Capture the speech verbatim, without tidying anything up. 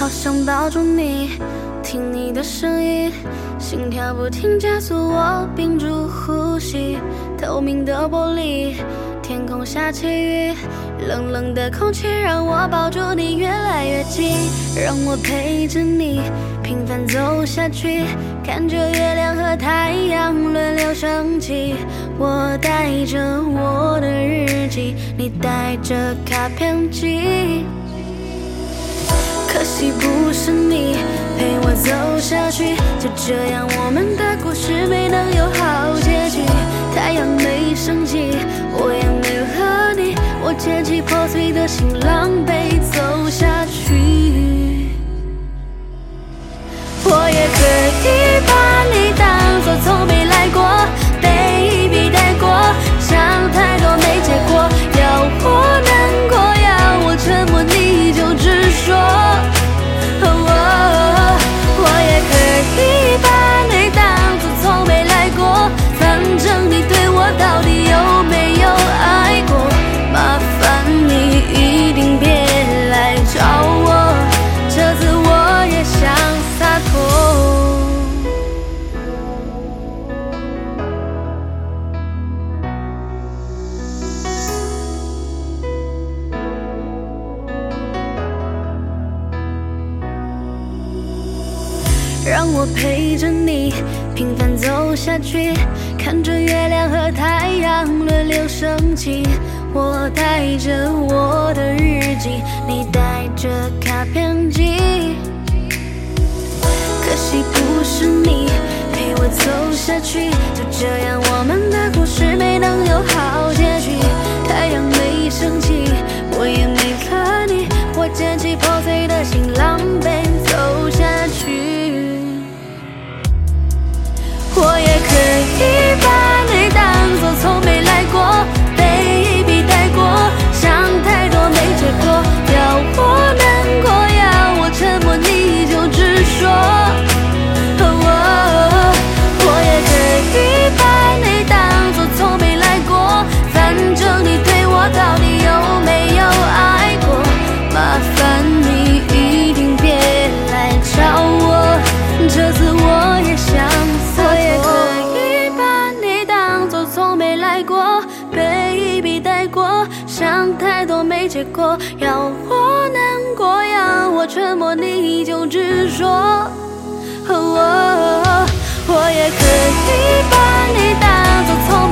好想抱住你，听你的声音，心跳不停加速，我屏住呼吸。透明的玻璃，天空下起雨，冷冷的空气让我抱住你越来越近，让我陪着你平凡走下去，看着月亮和太阳轮流升起。我带着我的日记，你带着卡片机，可惜不是你陪我走下去，就这样我们的故事没能有好结局。太阳没升起，我也没和你，我捡起破碎的心，狼狈走下去。我也可以把你当作从没来过，被一笔带过，想太多没结果，要我难过，要我沉默，你就直说。我也可以把你当作从没来过，反正你对我到底有没有爱过？麻烦你一定别来找我，这次我也想洒脱。让我陪着你平凡走下去，看着月亮和太阳轮流升起。我带着我的日记，你带着卡片机，可惜不是你陪我走下去，就这样我们的故事没能有好结局。太阳没升起，我也没和你，我捡起破碎的心，狼狈走下去。我也可以把你当作从没来过，被一笔带过，想太多没结果，要我难过，要我沉默，你就直说。我也可以把你当作从没来过，反正你对我到底有没有爱过？麻烦你一定别来找我，这次我也想洒脱。被一笔带过，想太多没结果，要我难过，要我沉默，你就直说。我也可以把你当作从